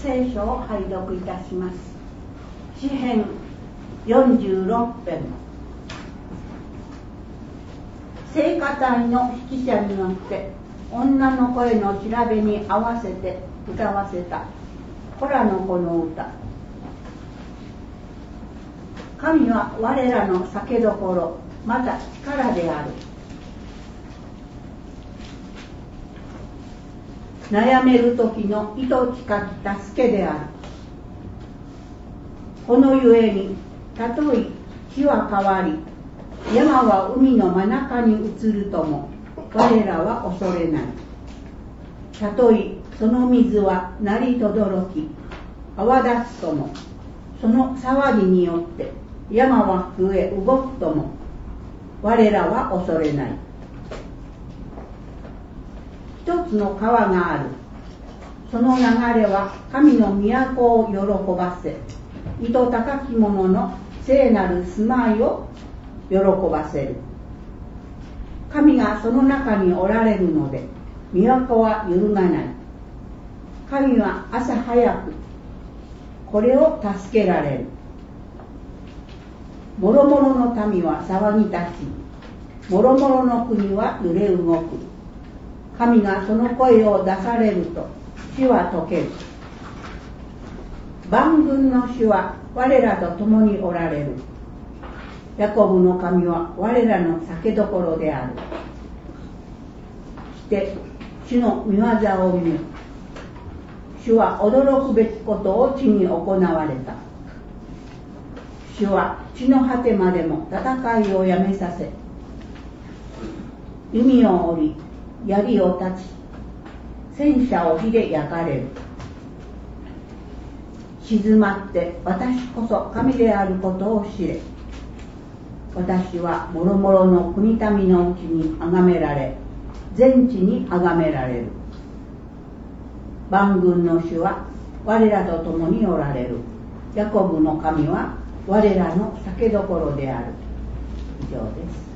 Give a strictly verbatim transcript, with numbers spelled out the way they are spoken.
聖書を拝読いたします。詩編よんじゅうろく編。聖歌隊の指揮者によって女の声の調べに合わせて歌わせたコラの子の歌。神は我らの酒どころ、また力である。悩める時の糸近き助けである。このゆえに、たとえ地は変わり、山は海の真中に移るとも、我らは恐れない。たとえその水は鳴りとどろき、泡立つとも、その騒ぎによって山は増え動くとも、我らは恐れない。一つの川がある。その流れは神の都を喜ばせ、糸高き者の聖なる住まいを喜ばせる。神がその中におられるので、都は揺るがない。神は朝早くこれを助けられる。もろもろの民は騒ぎ立ち、もろもろの国は揺れ動く。神がその声を出されると、地は溶ける。万軍の主は我らと共におられる。ヤコブの神は我らの酒どころである。して主の御業を見る。主は驚くべきことを地に行われた。主は地の果てまでも戦いをやめさせ、弓を折り、槍を立ち、戦車を火で焼かれる。静まって私こそ神であることを知れ。私はもろもろの国民のうちに崇められ、全地に崇められる。万軍の主は我らと共におられる。ヤコブの神は我らの酒どころである。以上です。